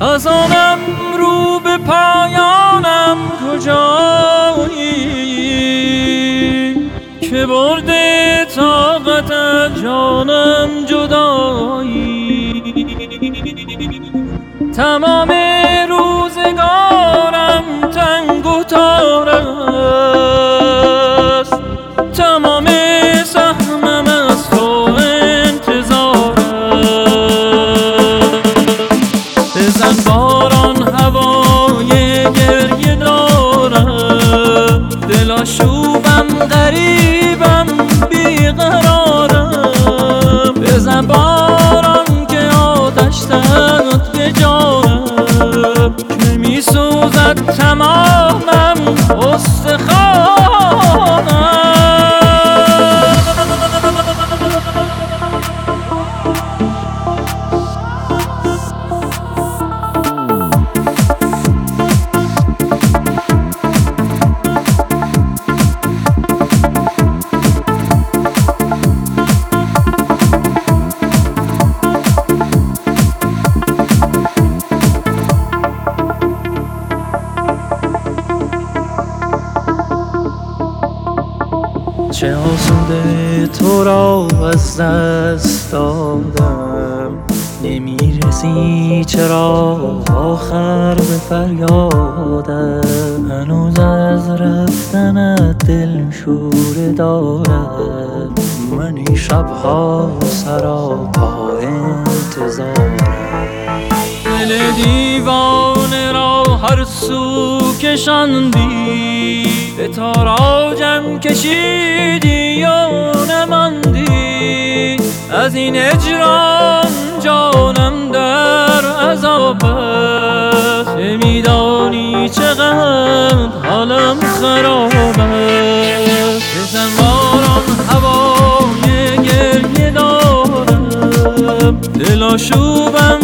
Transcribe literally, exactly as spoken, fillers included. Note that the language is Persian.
خزانم رو به پایانم کجایی که برده طاقت از جانم جدایی. تمام روزگارم تنگ و تار است، تمام سهمم از تو انتظار است. بزن باران هوای گریه دارم، دل آشوبم غریبم بیقرارم. بزن باران که آتش زد به جانم، که می سوزد تمامم استخوانم. چه آسوده تو را از دست دادم، نمیرسی چرا آخر به فریادم. هنوز از رفتنت دل شوره دارم، من این شبها سراپا انتظارم. دل دیوانه را هر سو کشاندی، به تاراجم کشیدی و نماندی. از این هجران جانم در عذاب است، نمیدانی چقدر حالم خراب است. بزن باران هوای گریه دارم، دل آشوبم